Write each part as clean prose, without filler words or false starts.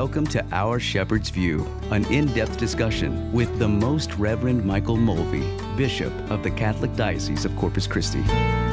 Welcome to Our Shepherd's View, an in-depth discussion with the Most Reverend Michael Mulvey, Bishop of the Catholic Diocese of Corpus Christi.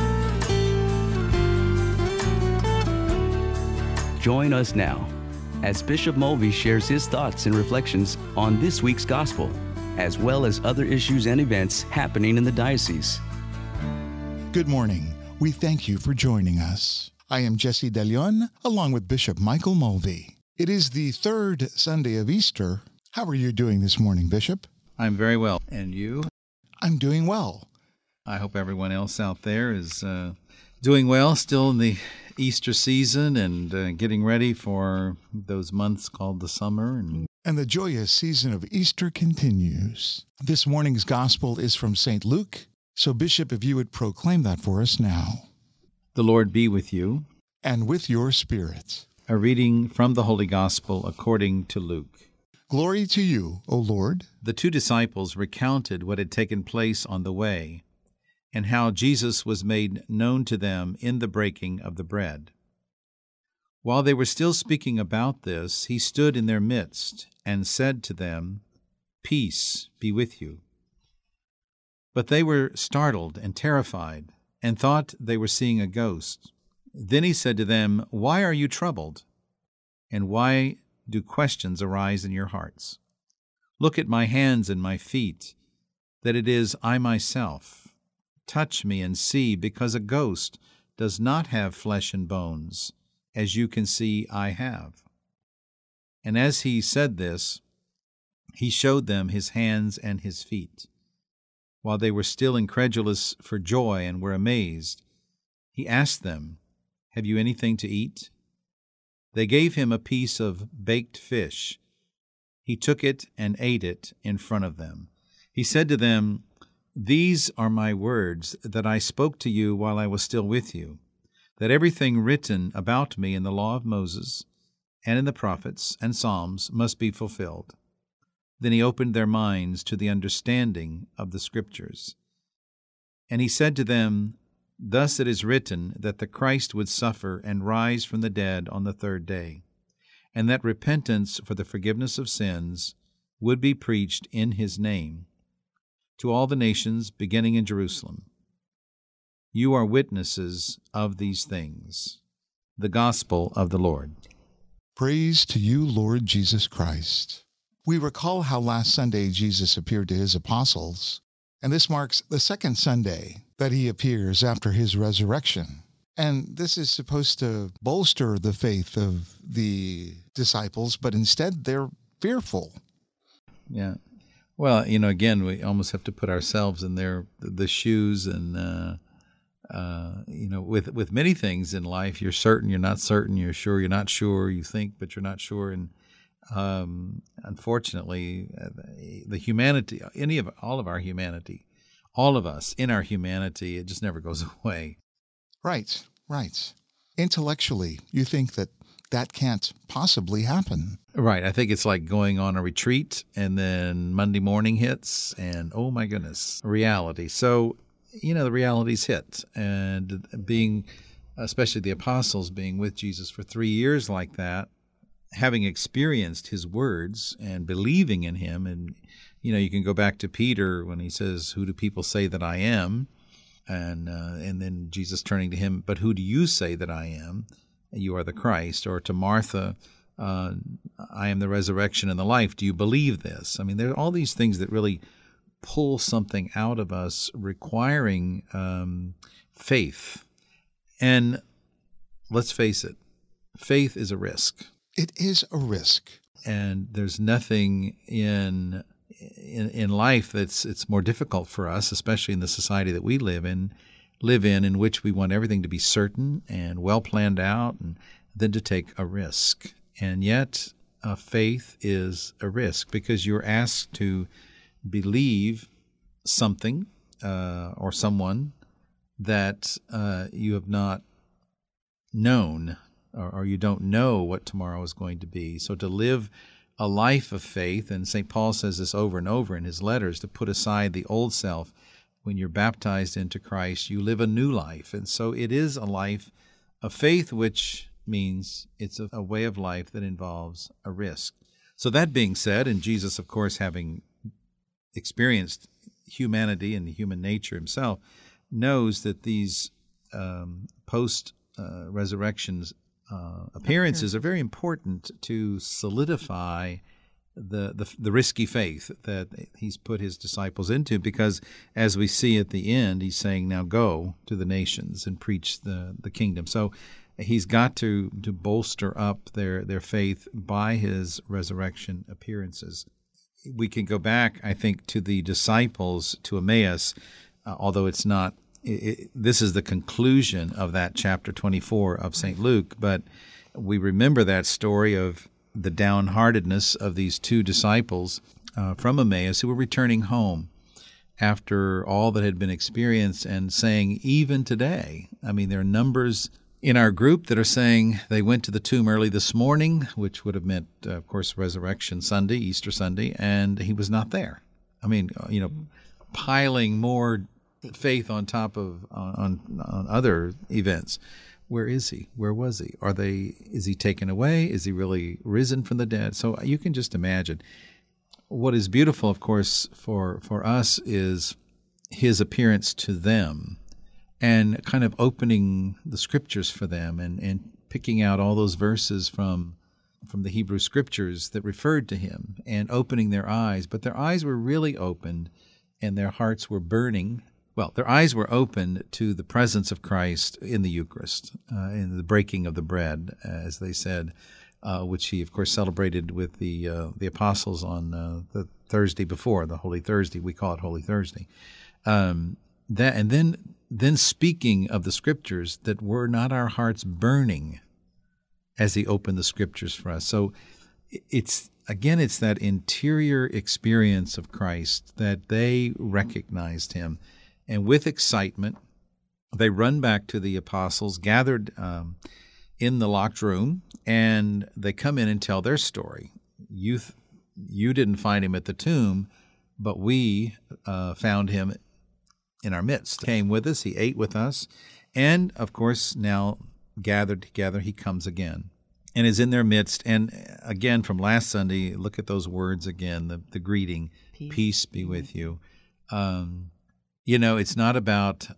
Join us now as Bishop Mulvey shares his thoughts and reflections on this week's gospel, as well as other issues and events happening in the diocese. Good morning. We thank you for joining us. I am Jesse De Leon, along with Bishop Michael Mulvey. It is the third Sunday of Easter. How are you doing this morning, Bishop? I'm very well. And you? I'm doing well. I hope everyone else out there is doing well, still in the Easter season and getting ready for those months called the summer. And the joyous season of Easter continues. This morning's gospel is from St. Luke. So, Bishop, if you would proclaim that for us now. The Lord be with you. And with your spirit. A reading from the Holy Gospel according to Luke. Glory to you, O Lord. The two disciples recounted what had taken place on the way, and how Jesus was made known to them in the breaking of the bread. While they were still speaking about this, he stood in their midst and said to them, "Peace be with you." But they were startled and terrified, and thought they were seeing a ghost. Then he said to them, "Why are you troubled? And why do questions arise in your hearts? Look at my hands and my feet, that it is I myself. Touch me and see, because a ghost does not have flesh and bones, as you can see I have." And as he said this, he showed them his hands and his feet. While they were still incredulous for joy and were amazed, he asked them, "Have you anything to eat?" They gave him a piece of baked fish. He took it and ate it in front of them. He said to them, "These are my words that I spoke to you while I was still with you, that everything written about me in the law of Moses and in the prophets and Psalms must be fulfilled." Then he opened their minds to the understanding of the Scriptures. And he said to them, "Thus it is written that the Christ would suffer and rise from the dead on the third day, and that repentance for the forgiveness of sins would be preached in his name to all the nations, beginning in Jerusalem. You are witnesses of these things." The Gospel of the Lord. Praise to you, Lord Jesus Christ. We recall how last Sunday Jesus appeared to his apostles, and this marks the second Sunday that he appears after his resurrection. And this is supposed to bolster the faith of the disciples, but instead they're fearful. Yeah. Well, again, we almost have to put ourselves in the shoes, and with many things in life, you're certain, you're not certain, you're sure, you're not sure, you think, but you're not sure. And unfortunately, the humanity, all of our humanity, all of us in our humanity, it just never goes away. Right. Intellectually, you think that can't possibly happen. Right. I think it's like going on a retreat and then Monday morning hits and, oh my goodness, reality. So, the reality's hit. And especially the apostles being with Jesus for 3 years like that, having experienced his words and believing in him, and you can go back to Peter when he says, "Who do people say that I am?" And then Jesus turning to him, "But who do you say that I am? You are the Christ." Or to Martha, "I am the resurrection and the life. Do you believe this?" I mean, there are all these things that really pull something out of us, requiring faith. And let's face it, faith is a risk. It is a risk. And there's nothing in life it's more difficult for us, especially in the society that we live in which we want everything to be certain and well planned out, and than to take a risk. And yet, faith is a risk, because you're asked to believe something or someone that you have not known, or you don't know what tomorrow is going to be. So to live a life of faith, and St. Paul says this over and over in his letters, to put aside the old self. When you're baptized into Christ, you live a new life. And so it is a life of faith which means it's a way of life that involves a risk. So that being said, and Jesus, of course, having experienced humanity and human nature himself, knows that these post-resurrections appearances are very important to solidify the risky faith that he's put his disciples into, because as we see at the end, he's saying, now go to the nations and preach the kingdom. So he's got to bolster up their faith by his resurrection appearances. We can go back, I think, to the disciples, to Emmaus, although it's not, this is the conclusion of that chapter 24 of St. Luke, but we remember that story of the downheartedness of these two disciples from Emmaus who were returning home after all that had been experienced, and saying, even today, I mean, there are numbers in our group that are saying they went to the tomb early this morning, which would have meant, of course, Resurrection Sunday, Easter Sunday, and he was not there. I mean, piling more faith on top of on other events. Where is he? Where was he? Is he taken away? Is he really risen from the dead? So you can just imagine. What is beautiful, of course, for us is his appearance to them, and kind of opening the scriptures for them, and picking out all those verses from the Hebrew scriptures that referred to him, and opening their eyes. But their eyes were really opened, and their hearts were burning. Well, their eyes were opened to the presence of Christ in the Eucharist, in the breaking of the bread, as they said, which he, of course, celebrated with the apostles on the Thursday before, the Holy Thursday. We call it Holy Thursday. Then speaking of the Scriptures, that were not our hearts burning as he opened the Scriptures for us. So it's that interior experience of Christ that they recognized him. And with excitement, they run back to the apostles gathered in the locked room, and they come in and tell their story. You didn't find him at the tomb, but we found him in our midst. He came with us, he ate with us, and of course now gathered together, he comes again and is in their midst. And again, from last Sunday, look at those words again, the greeting, peace be with you. It's not about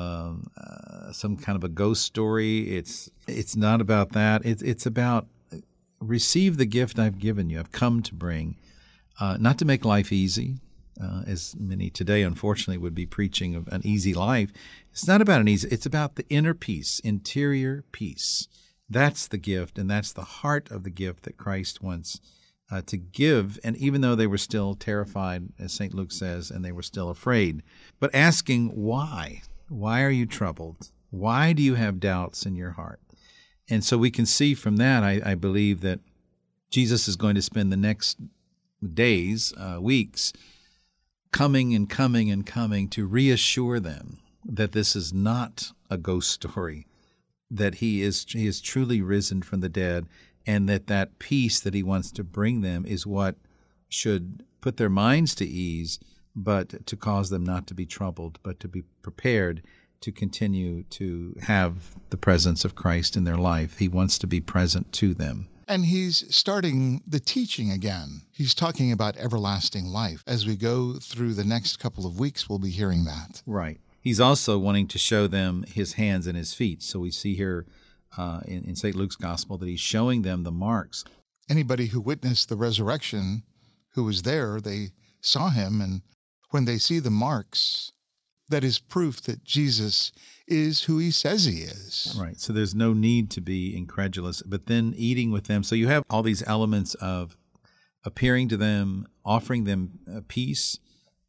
some kind of a ghost story. It's not about that. It's about receive the gift I've given you. I've come to bring, not to make life easy, as many today, unfortunately, would be preaching of an easy life. It's not about an easy. It's about the inner peace, interior peace. That's the gift, and that's the heart of the gift that Christ wants to give. And even though they were still terrified, as St. Luke says, and they were still afraid, but asking why? Why are you troubled? Why do you have doubts in your heart? And so we can see from that, I believe, that Jesus is going to spend the next days, weeks, coming and coming and coming to reassure them that this is not a ghost story, that he is truly risen from the dead, and that peace that he wants to bring them is what should put their minds to ease, but to cause them not to be troubled, but to be prepared to continue to have the presence of Christ in their life. He wants to be present to them. And he's starting the teaching again. He's talking about everlasting life. As we go through the next couple of weeks, we'll be hearing that. Right. He's also wanting to show them his hands and his feet. So we see here in St. Luke's Gospel that he's showing them the marks. Anybody who witnessed the resurrection, who was there, they saw him. And when they see the marks, that is proof that Jesus is who he says he is. Right. So there's no need to be incredulous. But then eating with them. So you have all these elements of appearing to them, offering them peace,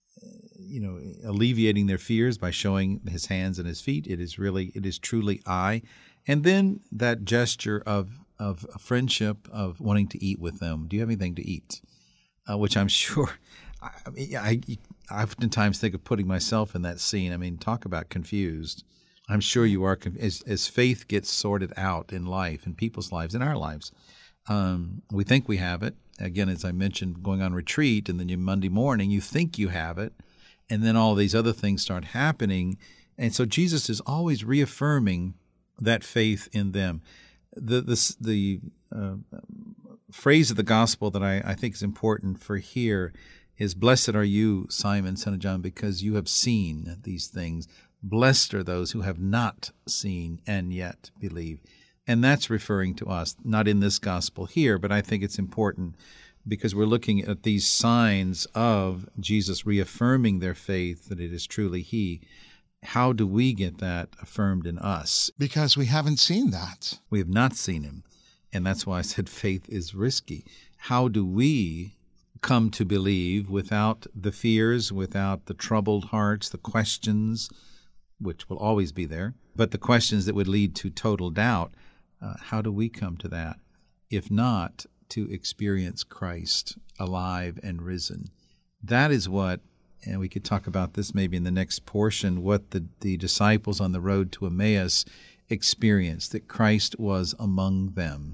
alleviating their fears by showing his hands and his feet. It is truly I. And then that gesture of friendship, of wanting to eat with them. Do you have anything to eat? Which I'm sure, I oftentimes think of putting myself in that scene. I mean, talk about confused. I'm sure you are, as faith gets sorted out in life, in people's lives, in our lives. We think we have it. Again, as I mentioned, going on retreat, and then Monday morning, you think you have it, and then all these other things start happening. And so Jesus is always reaffirming that faith in them. The phrase of the gospel that I think is important for here is, "Blessed are you, Simon, son of John, because you have seen these things. Blessed are those who have not seen and yet believe." And that's referring to us, not in this gospel here, but I think it's important because we're looking at these signs of Jesus reaffirming their faith that it is truly He. How do we get that affirmed in us? Because we haven't seen that. We have not seen Him. And that's why I said faith is risky. How do we come to believe without the fears, without the troubled hearts, the questions, which will always be there, but the questions that would lead to total doubt? How do we come to that? If not, to experience Christ alive and risen. That is what, and we could talk about this maybe in the next portion, what the disciples on the road to Emmaus experienced, that Christ was among them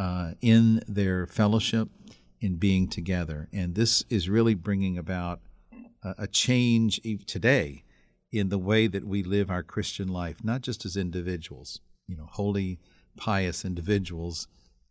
in their fellowship, in being together. And this is really bringing about a change today in the way that we live our Christian life, not just as individuals, holy, pious individuals,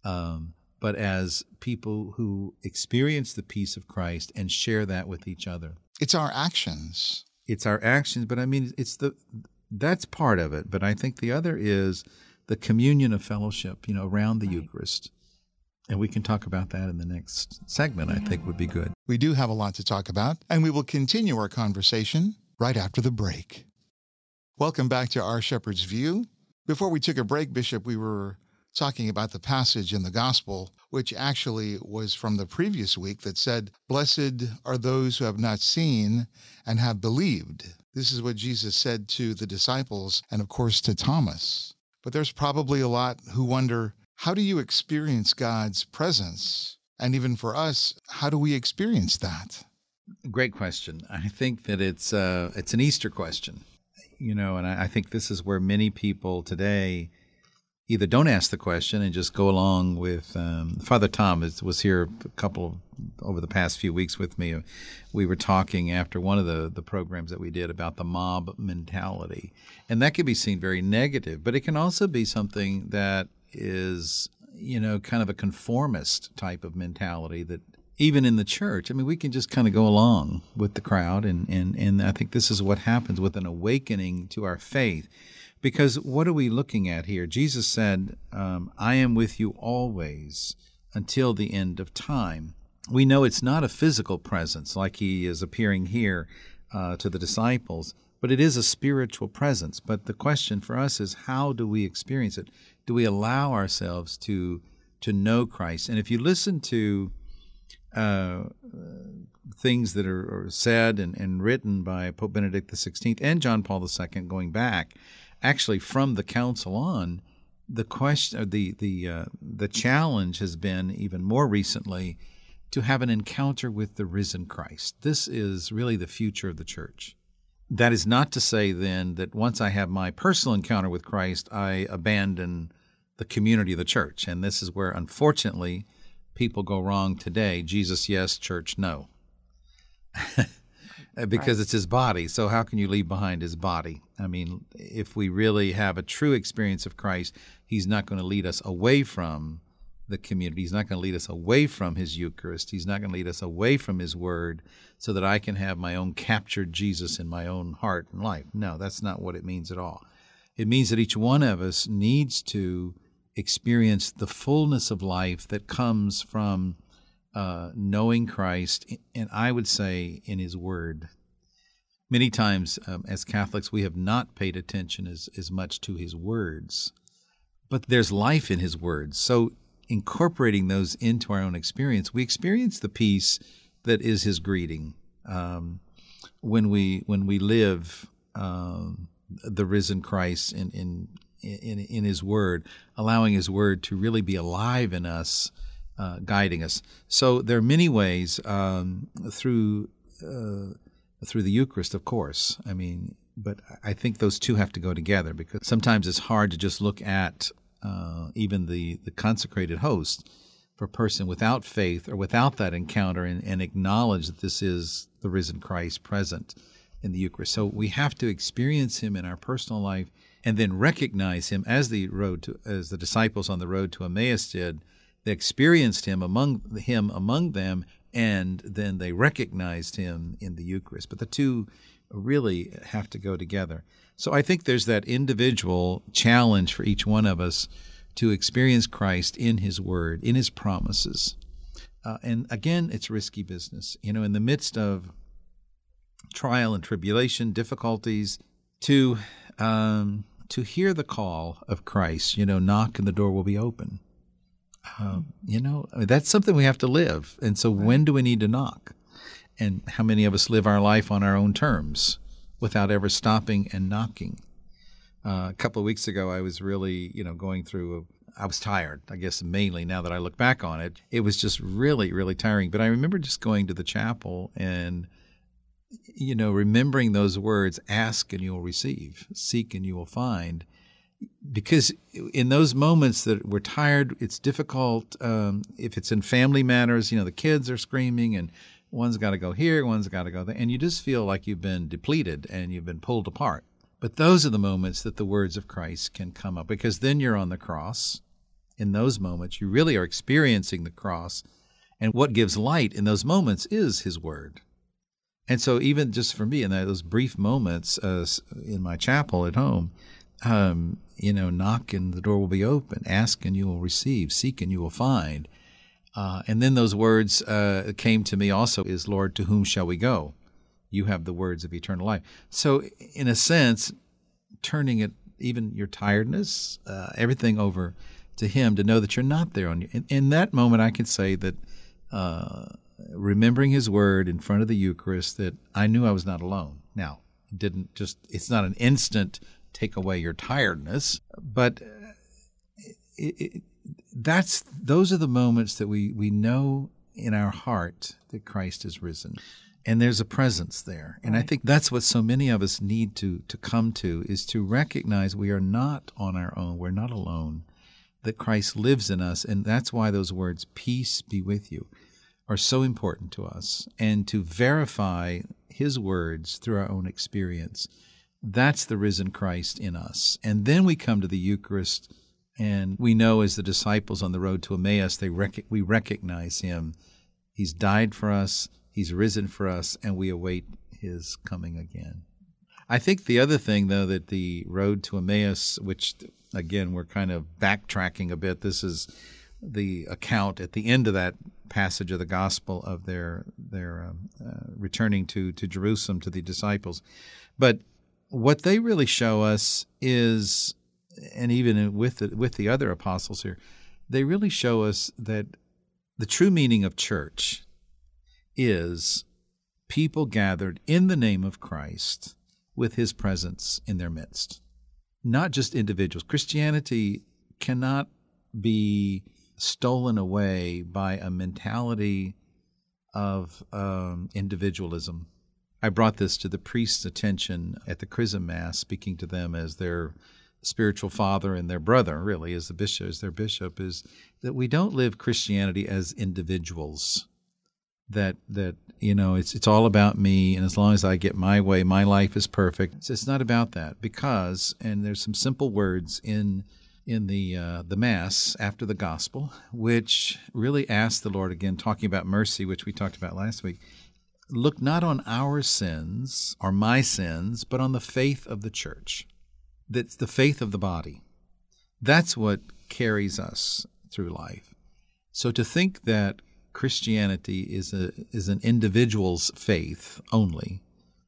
but as people who experience the peace of Christ and share that with each other. It's our actions. It's our actions, but I mean, that's part of it. But I think the other is the communion of fellowship, around the Eucharist. And we can talk about that in the next segment, I think would be good. We do have a lot to talk about, and we will continue our conversation right after the break. Welcome back to Our Shepherd's View. Before we took a break, Bishop, we were talking about the passage in the Gospel, which actually was from the previous week that said, "Blessed are those who have not seen and have believed." This is what Jesus said to the disciples and, of course, to Thomas. But there's probably a lot who wonder, how do you experience God's presence? And even for us, how do we experience that? Great question. I think that it's an Easter question, and I think this is where many people today either don't ask the question and just go along with Father Tom was here over the past few weeks with me. We were talking after one of the programs that we did about the mob mentality. And that can be seen very negative, but it can also be something that is, kind of a conformist type of mentality that even in the church, we can just kind of go along with the crowd. And I think this is what happens with an awakening to our faith. Because what are we looking at here? Jesus said, "I am with you always until the end of time." We know it's not a physical presence like He is appearing here to the disciples, but it is a spiritual presence. But the question for us is, how do we experience it? Do we allow ourselves to know Christ? And if you listen to things that are said and written by Pope Benedict XVI and John Paul II going back, actually from the council on, the question, the challenge has been even more recently to have an encounter with the risen Christ. This is really the future of the church. That is not to say then that once I have my personal encounter with Christ, I abandon the community of the church. And this is where, unfortunately, people go wrong today. Jesus, yes; church, no. Because it's His body. So how can you leave behind His body? If we really have a true experience of Christ, He's not going to lead us away from the community. He's not going to lead us away from His Eucharist. He's not going to lead us away from His Word so that I can have my own captured Jesus in my own heart and life. No, that's not what it means at all. It means that each one of us needs to experience the fullness of life that comes from knowing Christ, and I would say in His Word. Many times as Catholics, we have not paid attention as much to His words, but there's life in His words. So incorporating those into our own experience, we experience the peace that is His greeting when we live the risen Christ in His Word, allowing His Word to really be alive in us, guiding us. So there are many ways through the Eucharist, of course. But I think those two have to go together, because sometimes it's hard to just look at even the consecrated host for a person without faith or without that encounter and acknowledge that this is the risen Christ present in the Eucharist. So we have to experience Him in our personal life and then recognize him as the disciples on the road to Emmaus did. They experienced him among them, and then they recognized him in the Eucharist. But the two really have to go together. So I think there's that individual challenge for each one of us to experience Christ in his word, in his promises. And again, it's risky business. In the midst of trial and tribulation, difficulties, to hear the call of Christ, knock and the door will be open. That's something we have to live. And so when do we need to knock? And how many of us live our life on our own terms without ever stopping and knocking? A couple of weeks ago, I was really, going through I was tired, I guess, mainly now that I look back on it. It was just really, really tiring. But I remember just going to the chapel and, remembering those words, ask and you will receive, seek and you will find. Because in those moments that we're tired, it's difficult. If it's in family matters, the kids are screaming and one's got to go here, one's got to go there. And you just feel like you've been depleted and you've been pulled apart. But those are the moments that the words of Christ can come up, because then you're on the cross. In those moments, you really are experiencing the cross. And what gives light in those moments is his word. And so even just for me, in those brief moments in my chapel at home, knock and the door will be open, ask and you will receive, seek and you will find. And then those words came to me also is, Lord, to whom shall we go? You have the words of eternal life. So in a sense, turning it, even your tiredness, everything over to him, to know that you're not there on you. In that moment, I can say that remembering his word in front of the Eucharist, that I knew I was not alone. Now, it's not an instant take away your tiredness, but those are the moments that we know in our heart that Christ is risen. And there's a presence there. And I think that's what so many of us need to come to, is to recognize we are not on our own. We're not alone, that Christ lives in us. And that's why those words, peace be with you, are so important to us. And to verify his words through our own experience, that's the risen Christ in us. And then we come to the Eucharist, and we know, as the disciples on the road to Emmaus, we recognize him. He's died for us. He's risen for us, and we await his coming again. I think the other thing, though, that the road to Emmaus, which, again, we're kind of backtracking a bit. This is the account at the end of that passage of the gospel of their returning to Jerusalem, to the disciples. But what they really show us is, and even with the other apostles here, they really show us that the true meaning of church is people gathered in the name of Christ with his presence in their midst, not just individuals. Christianity cannot be stolen away by a mentality of individualism. I brought this to the priest's attention at the Chrism Mass, speaking to them as their spiritual father and their brother, really, as their bishop, is that we don't live Christianity as individuals. That it's all about me, and as long as I get my way, my life is perfect. It's not about that, because, and there's some simple words in the Mass after the Gospel, which really ask the Lord, again, talking about mercy, which we talked about last week, look not on our sins or my sins, but on the faith of the church. That's the faith of the body. That's what carries us through life. So to think that Christianity is an individual's faith only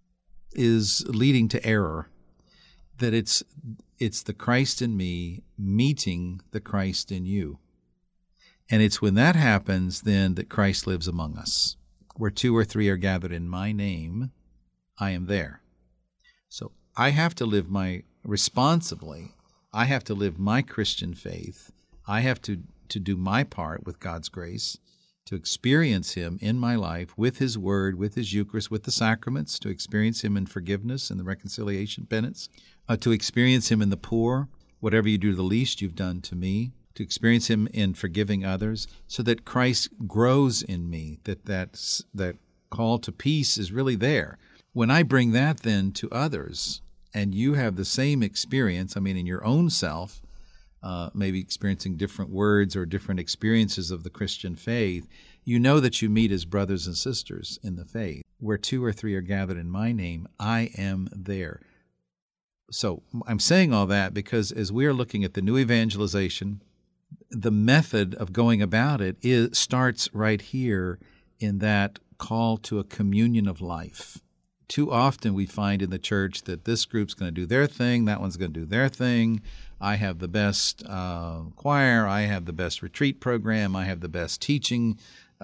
is leading to error. That it's the Christ in me meeting the Christ in you. And it's when that happens then that Christ lives among us. Where 2 or 3 are gathered in my name, I am there. So I have to live responsibly. I have to live my Christian faith. I have to do my part with God's grace, to experience him in my life with his word, with his Eucharist, with the sacraments, to experience him in forgiveness and the reconciliation penance, to experience him in the poor, whatever you do to the least, you've done to me, to experience him in forgiving others, so that Christ grows in me, that call to peace is really there. When I bring that then to others, and you have the same experience, in your own self, maybe experiencing different words or different experiences of the Christian faith, you know that you meet as brothers and sisters in the faith. Where 2 or 3 are gathered in my name, I am there. So I'm saying all that because as we are looking at the new evangelization, the method of going about it starts right here in that call to a communion of life. Too often we find in the church that this group's going to do their thing, that one's going to do their thing. I have the best choir, I have the best retreat program, I have the best teaching.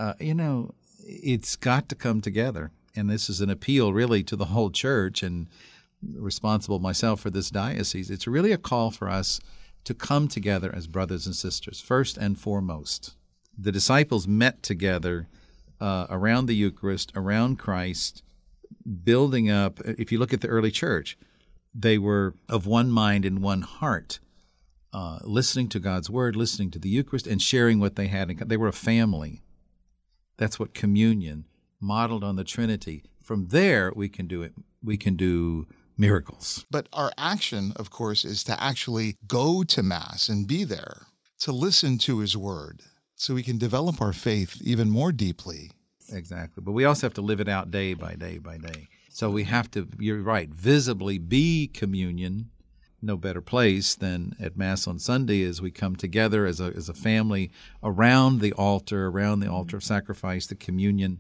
It's got to come together. And this is an appeal really to the whole church, and responsible myself for this diocese. It's really a call for us to come together as brothers and sisters, first and foremost. The disciples met together around the Eucharist, around Christ, building up. If you look at the early church, they were of one mind and one heart, listening to God's word, listening to the Eucharist, and sharing what they had. They were a family. That's what communion, modeled on the Trinity. From there, we can do it. We can do miracles. But our action, of course, is to actually go to Mass and be there, to listen to His Word, so we can develop our faith even more deeply. Exactly. But we also have to live it out day by day by day. So we have to, you're right, visibly be communion. No better place than at Mass on Sunday as we come together as a family around the altar of sacrifice, the communion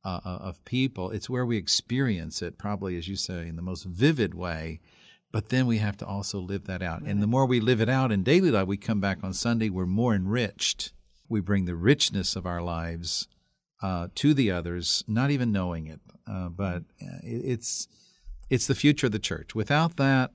of people. It's where we experience it, probably, as you say, in the most vivid way. But then we have to also live that out. And the more we live it out in daily life, we come back on Sunday, we're more enriched. We bring the richness of our lives to the others, not even knowing it. But it's the future of the church. Without that,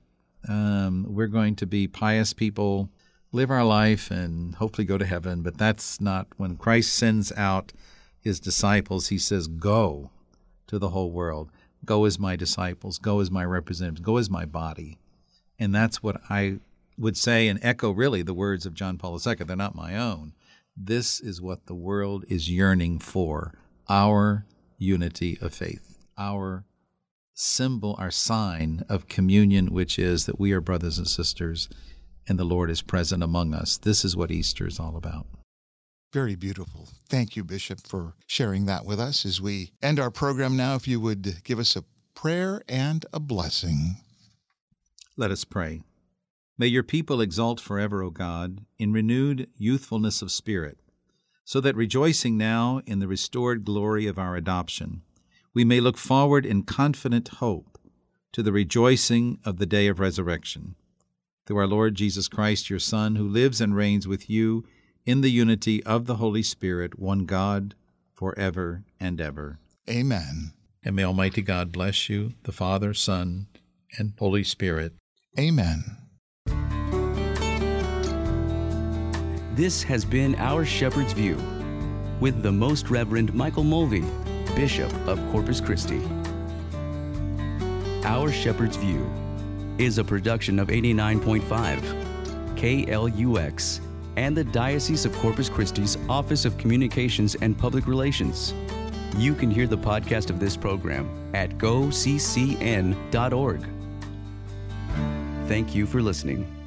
we're going to be pious people, live our life, and hopefully go to heaven. But that's not when Christ sends out His disciples. He says, go to the whole world. Go as my disciples. Go as my representatives. Go as my body. And that's what I would say and echo really the words of John Paul II. They're not my own. This is what the world is yearning for, our unity of faith, our symbol, our sign of communion, which is that we are brothers and sisters and the Lord is present among us. This is what Easter is all about. Very beautiful. Thank you, Bishop, for sharing that with us. As we end our program now, if you would give us a prayer and a blessing. Let us pray. May your people exult forever, O God, in renewed youthfulness of spirit, so that rejoicing now in the restored glory of our adoption, we may look forward in confident hope to the rejoicing of the day of resurrection. Through our Lord Jesus Christ, your Son, who lives and reigns with you in the unity of the Holy Spirit, one God, forever and ever. Amen. And may Almighty God bless you, the Father, Son, and Holy Spirit. Amen. This has been Our Shepherd's View with the Most Reverend Michael Mulvey, Bishop of Corpus Christi. Our Shepherd's View is a production of 89.5 KLUX and the Diocese of Corpus Christi's Office of Communications and Public Relations. You can hear the podcast of this program at goccn.org. Thank you for listening.